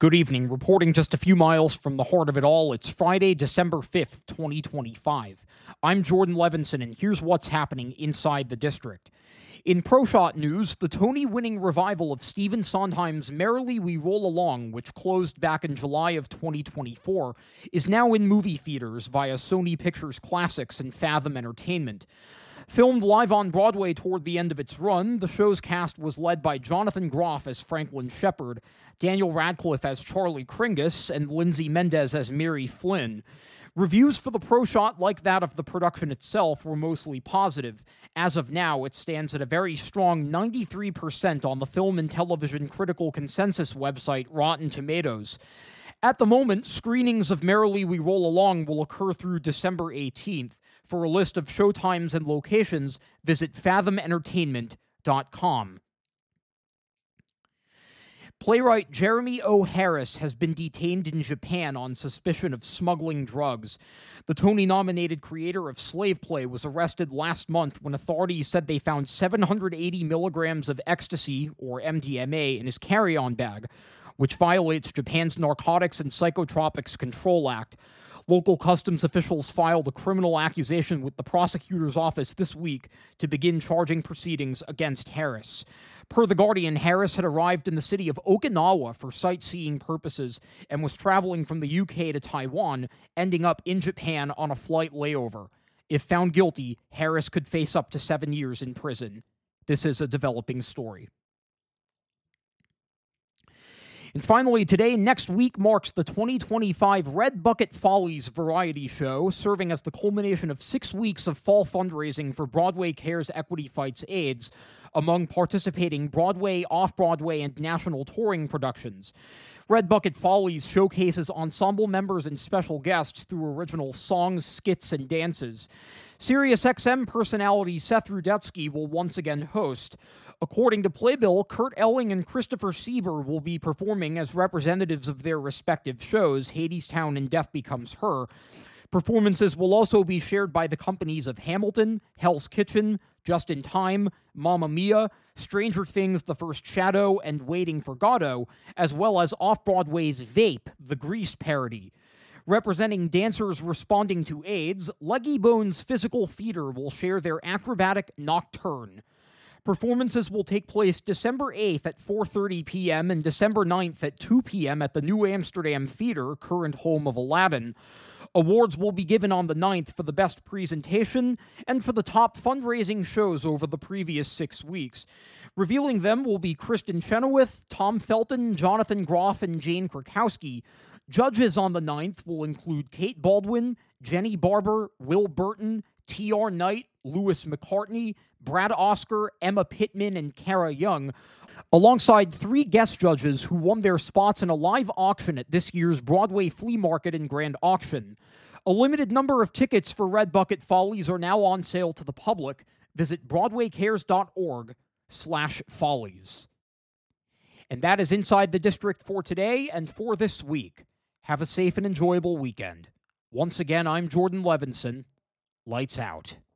Good evening. Reporting just a few miles from the heart of it all, it's Friday, December 5th, 2025. I'm Jordan Levinson, and here's what's happening inside the district. In ProShot news, the Tony-winning revival of Stephen Sondheim's Merrily We Roll Along, which closed back in July of 2024, is now in movie theaters via Sony Pictures Classics and Fathom Entertainment. Filmed live on Broadway toward the end of its run, the show's cast was led by Jonathan Groff as Franklin Shepard, Daniel Radcliffe as Charlie Kringus, and Lindsay Mendez as Mary Flynn. Reviews for the ProShot, like that of the production itself, were mostly positive. As of now, it stands at a very strong 93% on the Film and Television Critical Consensus website Rotten Tomatoes. At the moment, screenings of Merrily We Roll Along will occur through December 18th. For a list of showtimes and locations, visit fathomentertainment.com. Playwright Jeremy O. Harris has been detained in Japan on suspicion of smuggling drugs. The Tony-nominated creator of Slave Play was arrested last month when authorities said they found 780 milligrams of ecstasy, or MDMA, in his carry-on bag, which violates Japan's Narcotics and Psychotropics Control Act. Local customs officials filed a criminal accusation with the prosecutor's office this week to begin charging proceedings against Harris. Per The Guardian, Harris had arrived in the city of Okinawa for sightseeing purposes and was traveling from the UK to Taiwan, ending up in Japan on a flight layover. If found guilty, Harris could face up to 7 years in prison. This is a developing story. And finally, next week marks the 2025 Red Bucket Follies variety show, serving as the culmination of 6 weeks of fall fundraising for Broadway Cares Equity Fights AIDS among participating Broadway, off-Broadway, and national touring productions. Red Bucket Follies showcases ensemble members and special guests through original songs, skits, and dances. SiriusXM personality Seth Rudetsky will once again host. According to Playbill, Kurt Elling and Christopher Sieber will be performing as representatives of their respective shows, Hadestown and Death Becomes Her. Performances will also be shared by the companies of Hamilton, Hell's Kitchen, Just in Time, Mamma Mia, Stranger Things, The First Shadow, and Waiting for Godot, as well as off-Broadway's Vape, the Grease parody. Representing dancers responding to AIDS, Leggy Bones Physical Theater will share their acrobatic Nocturne. Performances will take place December 8th at 4:30 p.m. and December 9th at 2 p.m. at the New Amsterdam Theater, current home of Aladdin. Awards will be given on the 9th for the best presentation and for the top fundraising shows over the previous 6 weeks. Revealing them will be Kristen Chenoweth, Tom Felton, Jonathan Groff, and Jane Krakowski. Judges on the 9th will include Kate Baldwin, Jenny Barber, Will Burton, T.R. Knight, Lewis McCartney, Brad Oscar, Emma Pittman, and Kara Young, alongside 3 guest judges who won their spots in a live auction at this year's Broadway Flea Market and Grand Auction. A limited number of tickets for Red Bucket Follies are now on sale to the public. Visit BroadwayCares.org/follies. And that is Inside the District for today and for this week. Have a safe and enjoyable weekend. Once again, I'm Jordan Levinson. Lights out.